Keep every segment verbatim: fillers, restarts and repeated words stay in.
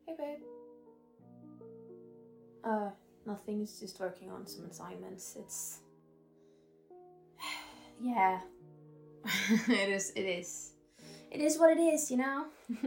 Hey babe. Uh, nothing, it's just working on some assignments. It's... yeah. it is, it is. It is what it is, you know?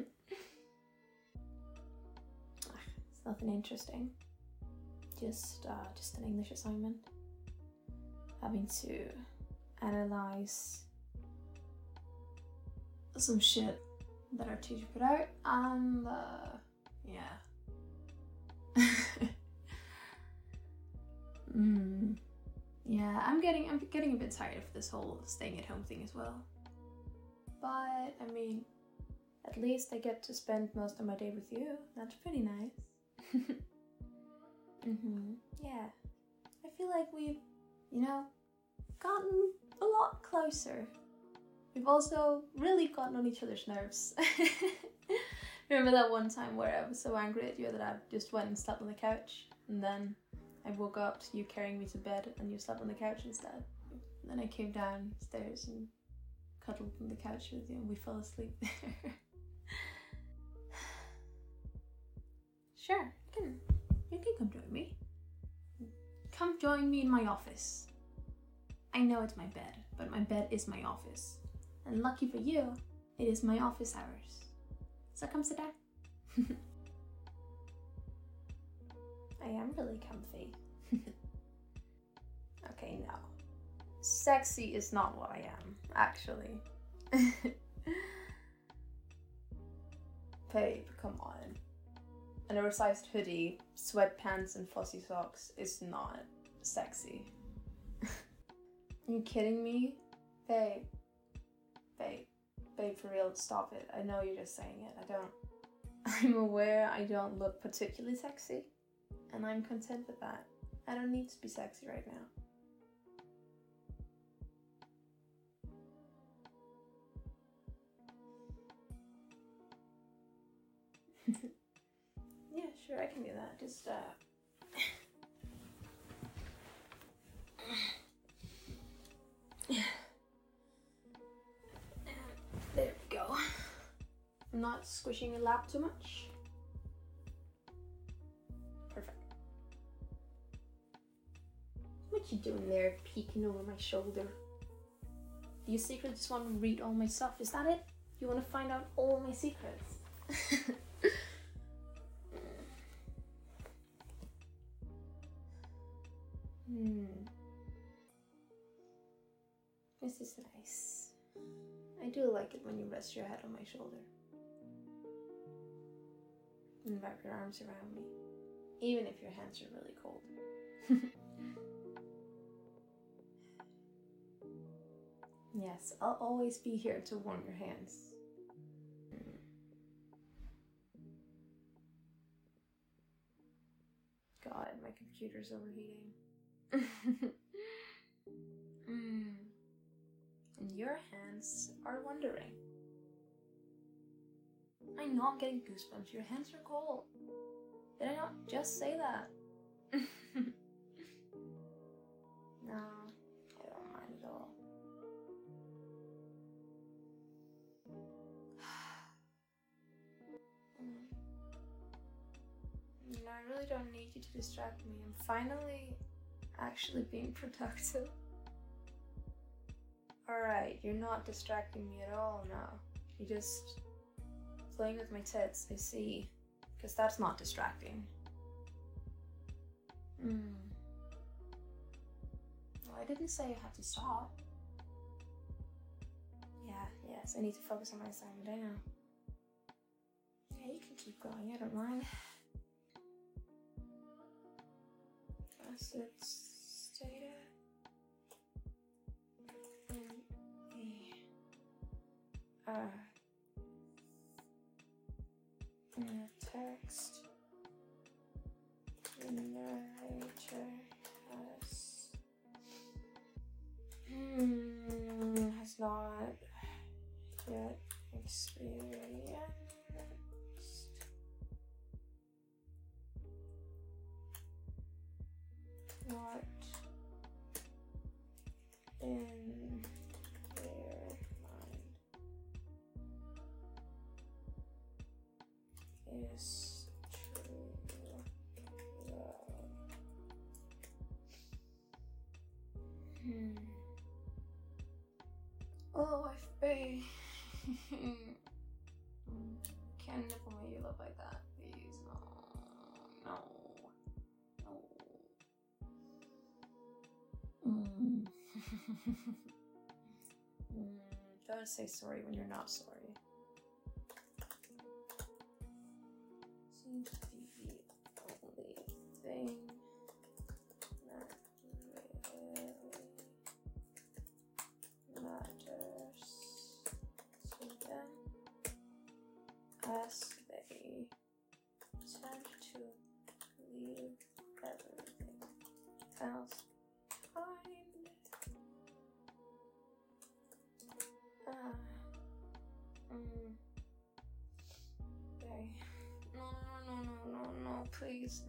It's nothing interesting. Just, uh, just an English assignment. Having to analyze some shit that our teacher put out, and, uh, yeah. mm. Yeah, I'm getting, I'm getting a bit tired of this whole staying at home thing as well. But, I mean, at least I get to spend most of my day with you. That's pretty nice. mm-hmm. Yeah. I feel like we've, you know, gotten a lot closer. We've also really gotten on each other's nerves. Remember that one time where I was so angry at you that I just went and slept on the couch, and then I woke up to you carrying me to bed and you slept on the couch instead. And then I came downstairs and cuddled on the couch with you and we fell asleep there. Sure, you can, you can come join me. Come join me in my office. I know it's my bed, but my bed is my office. And lucky for you, it is my office hours. So come sit down. I am really comfy. Okay, no. Sexy is not what I am, actually. Babe, come on. An oversized hoodie, sweatpants, and fuzzy socks is not sexy. Are you kidding me? Babe. Babe. Babe, for real, stop it. I know you're just saying it. I don't... I'm aware I don't look particularly sexy. And I'm content with that. I don't need to be sexy right now. Yeah, sure, I can do that. Just, uh... there we go. I'm not squishing your lap too much. Perfect. What you doing there, peeking over my shoulder? Do you secretly just want to read all my stuff? Is that it? You want to find out all my secrets? Hmm. This is nice. I do like it when you rest your head on my shoulder. And wrap your arms around me. Even if your hands are really cold. Yes, I'll always be here to warm your hands. God, my computer's overheating. mm. And your hands are wondering. I know I'm getting goosebumps. Your hands are cold. Did I not just say that? No, I don't mind at all. You know, I really don't need you to distract me. I'm finally actually being productive. Alright, you're not distracting me at all now. You're just playing with my tits, I see. Because that's not distracting. Hmm. Well, I didn't say I had to stop. Yeah, yes, I need to focus on my assignment, I know. Yeah, you can keep going, I don't mind. Acid data. Uh, text. The narrator has hmm, has not yet experienced what in their mind is Hmm. Oh, I've been. Can't never make you look like that, please. No, no, no. Mm. mm. Don't say sorry when you're not sorry. Seems to be the only thing that really matters to them, as they tend to leave everything else behind. Uh, mm, okay. No, no, no, no, no, no, please.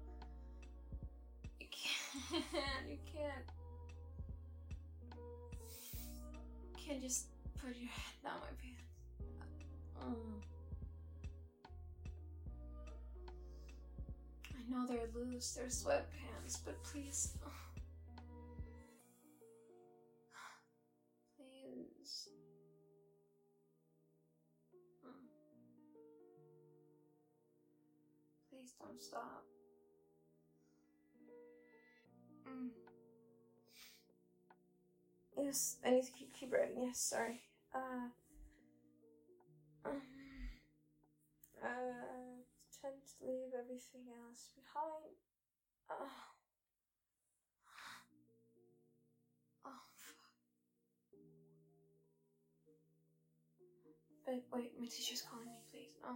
You can't, you can't. You can't just put your head down my pants. Mm. I know they're loose, they're sweatpants, but please. Please. Mm. Please don't stop. Mm. Yes, I need to keep, keep writing. Yes, sorry. Uh, um, uh, tend to leave everything else behind. Uh, oh, fuck. Wait, wait, my teacher's calling me, please. Oh.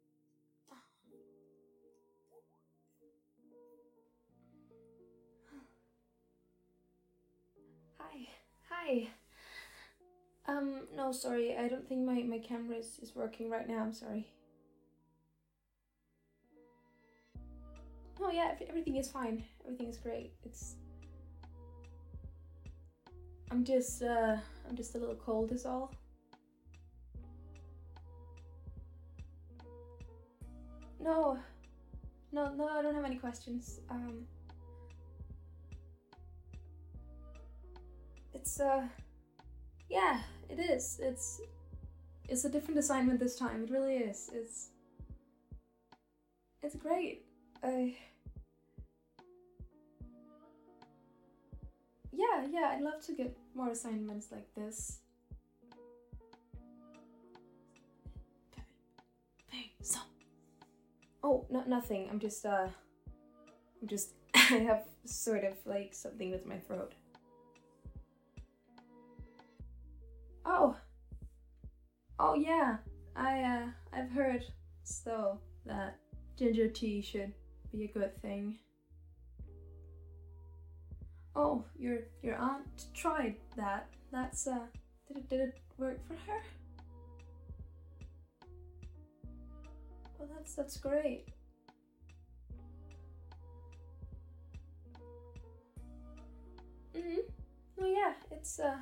Hi. Hi. Um, no, sorry. I don't think my, my camera is, is working right now. I'm sorry. No, yeah, everything is fine. Everything is great. It's... I'm just, uh, I'm just a little cold is all. No. No, no, I don't have any questions. Um... It's, uh... Yeah, it is. It's... It's a different assignment this time. It really is. It's... It's great. I... Yeah, yeah, I'd love to get more assignments like this. Hey, stop. Oh, no, nothing. I'm just, uh... I'm just... I have sort of, like, something with my throat. Oh! Oh, yeah. I, uh, I've heard, so, that ginger tea should be a good thing. Oh, your your aunt tried that. That's, uh, did it, did it work for her? Well, that's, that's great. Mm-hmm. Oh, yeah, it's, uh,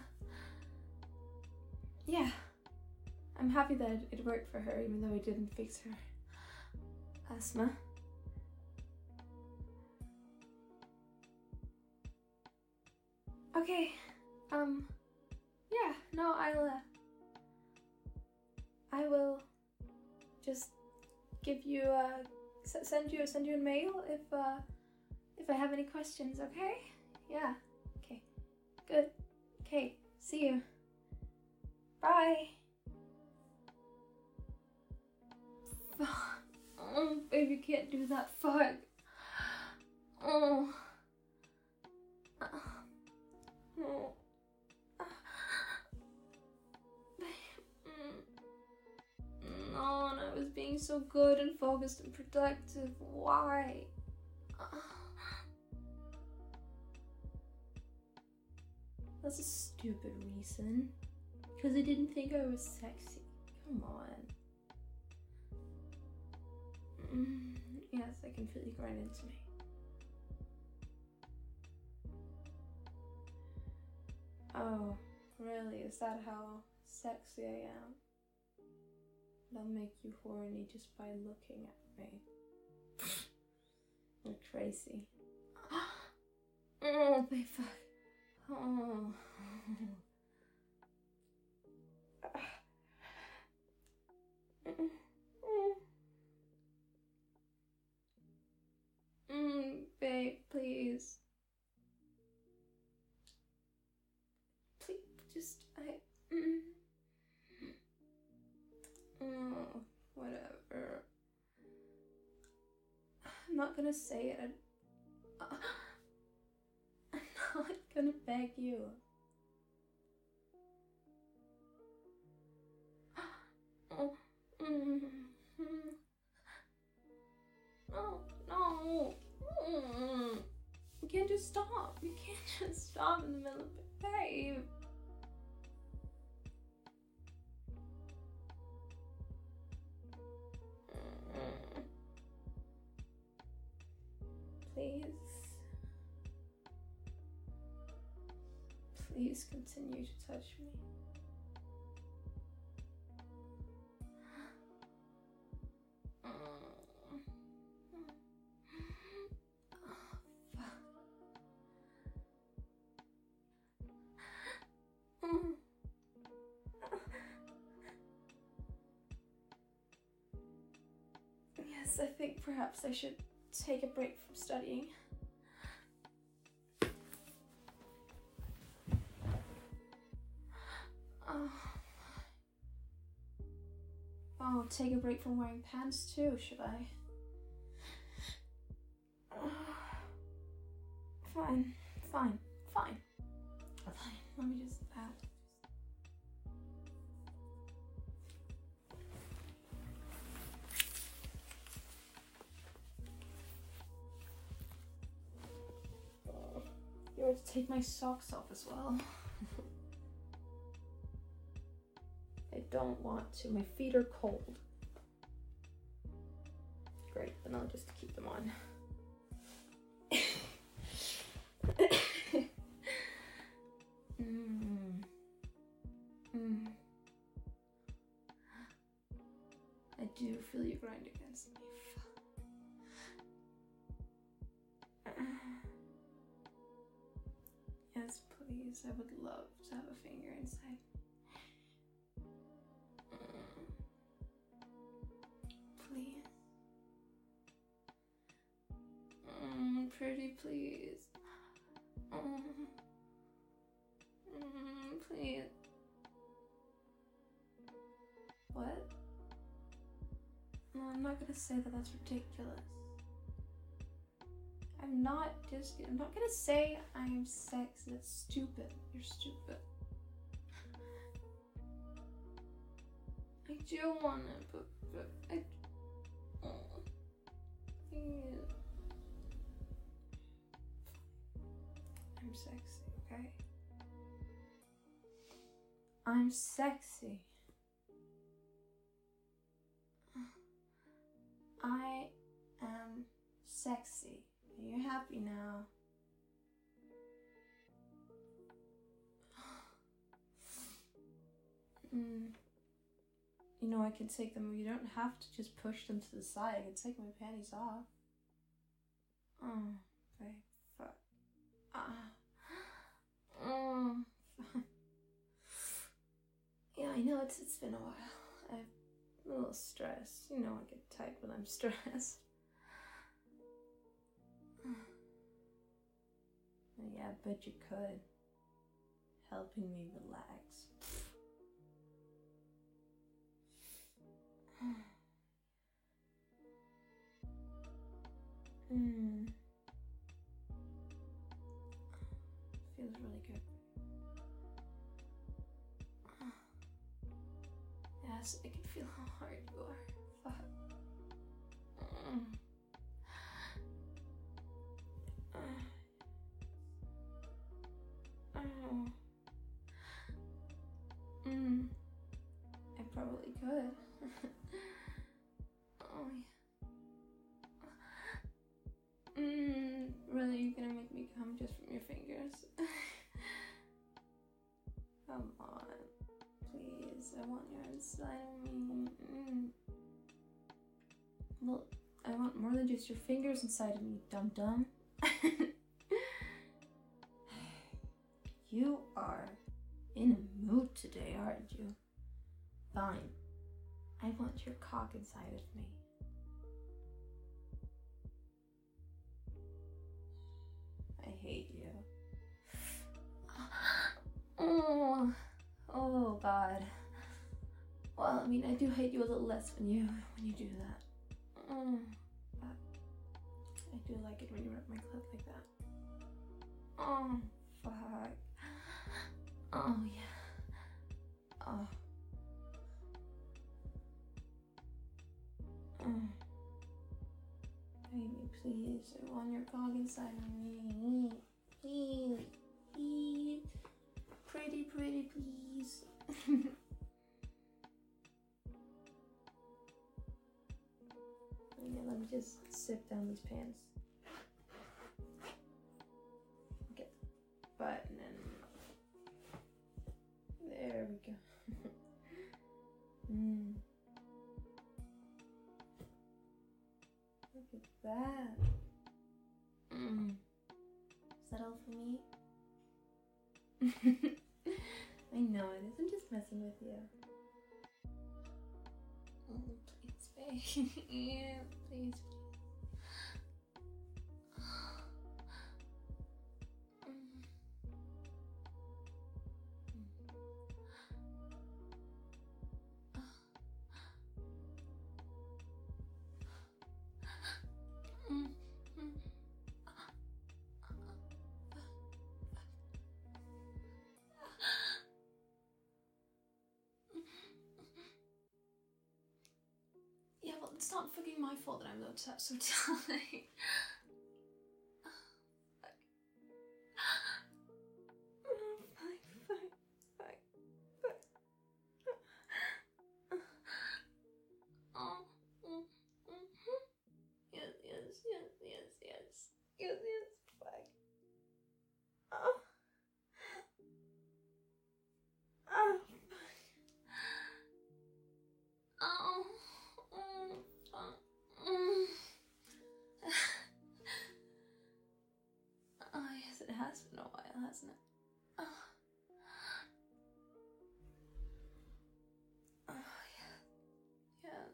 yeah. I'm happy that it worked for her, even though it didn't fix her asthma. Okay, um, yeah, no, I'll, uh, I will just give you, uh, s send you, send you a mail if, uh, if I have any questions, okay? Yeah, okay, good, okay, see you, bye. Oh, baby, you can't do that, fuck. Oh. Oh. No, and I was being so good and focused and productive. Why? That's a stupid reason. Because I didn't think I was sexy. Come on. Mm, yes, I can feel you growing into me. Oh, really? Is that how sexy I am? They'll make you horny just by looking at me. You're crazy. Oh, babe, fuck. Oh. Mm, babe, please. Please, just, I, mm, oh, whatever. I'm not gonna say it. I, uh, I'm not gonna beg you. Oh, mm, mm. No, no. Mm. You can't just stop. You can't just stop in the middle of it, babe. Mm. Please. Please continue to touch me. Yes, I think perhaps I should take a break from studying. Oh. Oh, take a break from wearing pants too, should I? Fine, fine, fine. Fine, let me just add. You have to take my socks off as well. I don't want to. My feet are cold. Great, then I'll just keep them on. mm. Mm. I do feel you grind against me. Yes, please. I would love to have a finger inside. Please. Mm, pretty, please. Mm. Mm, please. What? No, I'm not gonna say that. That's ridiculous. I'm not just, I'm not gonna say I'm sexy. That's stupid. You're stupid. I do want it, but, but I, oh, yeah. I'm sexy, okay? I'm sexy. I am sexy. Are you happy now? mm. You know, I can take them. You don't have to just push them to the side. I can take my panties off. Oh, babe, fuck. Ah. Oh. Yeah, I know it's it's been a while. I'm a little stressed. You know, I get tight when I'm stressed. Yeah, I bet you could. Helping me relax. mm. Feels really good. Yes, I can feel how hard you are. Fuck. Mm. Oh. Mm. I probably could. Oh yeah. Mm. Really, you're gonna make me come just from your fingers? Come on, please. I want you inside of me. Mm. Well, I want more than just your fingers inside of me, dum dum. You are in a mood today, aren't you? Fine. I want your cock inside of me. I hate you. Oh, oh God. Well, I mean, I do hate you a little less when you when you do that. Mm, but I do like it when you rub my clit like that. Oh, fuck. Oh, yeah. Oh. Oh. Baby, please. I want your cock inside of me. Please. Please. Pretty, pretty, please. Yeah, let me just sip down these pants. Get the button and there we go. mm. Look at that. Mm. Is that all for me? I know it is. I'm just messing with you. Oh, please, babe. Yeah, please, please. Yeah, well, it's not fucking my fault that I'm so, so tight. Has been a while, hasn't it? Oh, oh yeah. Yes.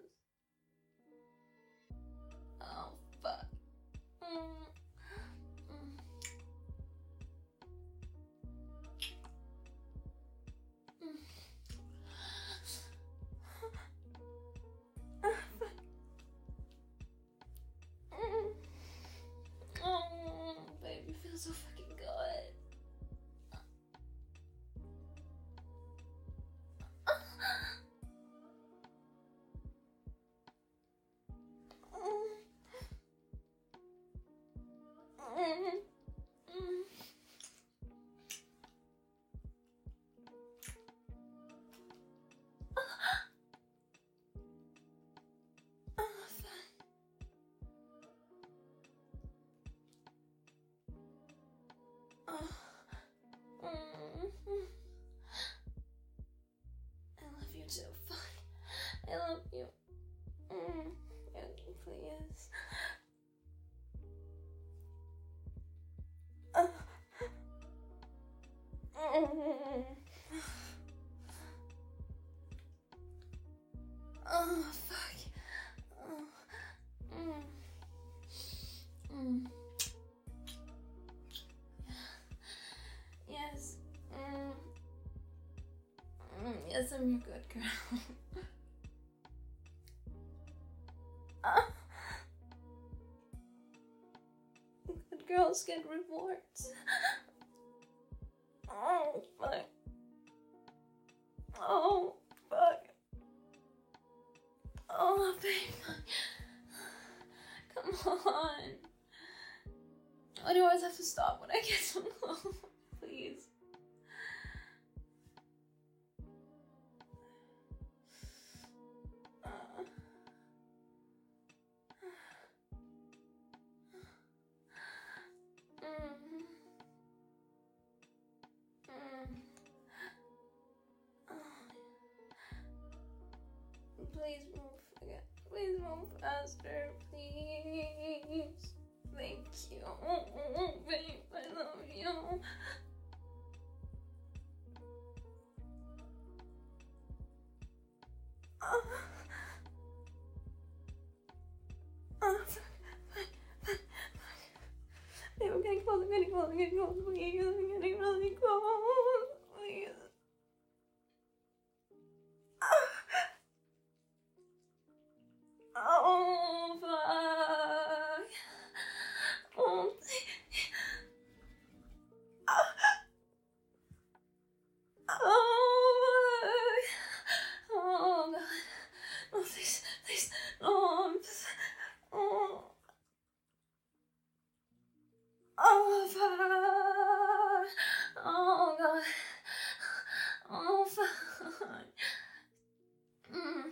Oh, fuck. Mm. Mm. Mm. Oh, fuck. Mm. Oh, baby, feels so fucking good. So fun. I love you. Mm. Please. Uh. Mm. Oh, fuck. Oh. Mm. Mm. Yes. Mm. Mm. Yes, I'm your good girl. uh. Good girls get rewards. Oh, fuck. Oh, fuck. Oh, babe. Come on. Why do I always have to stop when I get so close? Please. Uh. Mm. Mm. Oh. Please move again. Please move faster, please. Thank you. Oh, babe, I love you. cold, I'm getting cold, I'm getting cold, please, I'm getting really cold, please. Oh, fuck. Oh, oh, oh, God. Oh, please, please. Oh, I'm just, oh. Oh, fuck. Oh, God. Oh, fuck. Mm.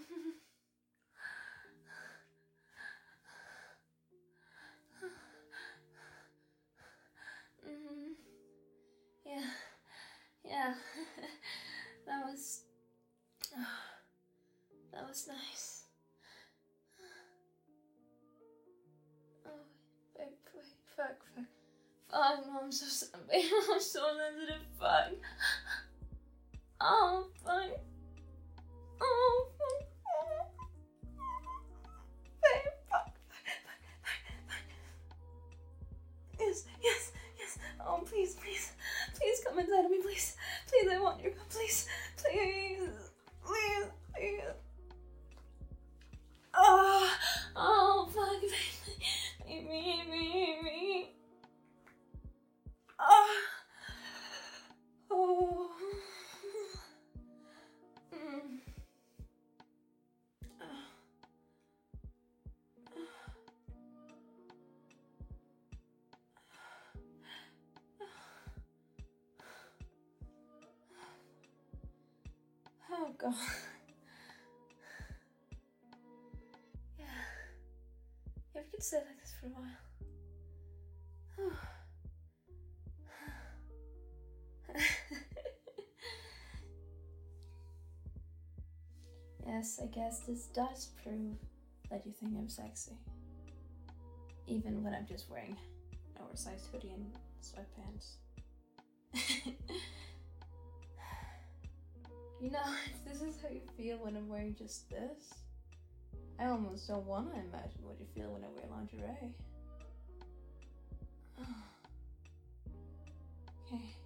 Mm. Yeah. Yeah. That was... Oh, that was nice. Oh, wait, wait, fuck, fuck. Fuck, no, I'm so sorry. I'm so sensitive, fuck. Oh, fuck. Oh, fuck. Babe, fuck, fuck, fuck, fuck. Yes, yes, yes. Oh, please, please. Please come inside of me, please. Please, I want your cup, please. Please. Please, please. Oh, oh, fuck, baby. Me, me, me. Oh. Oh. Mm. Oh, God. Yeah. Yeah, we could stay like this for a while. Yes, I guess this does prove that you think I'm sexy. Even when I'm just wearing an oversized hoodie and sweatpants. You know, if this is how you feel when I'm wearing just this, I almost don't want to imagine what you feel when I wear lingerie. Okay.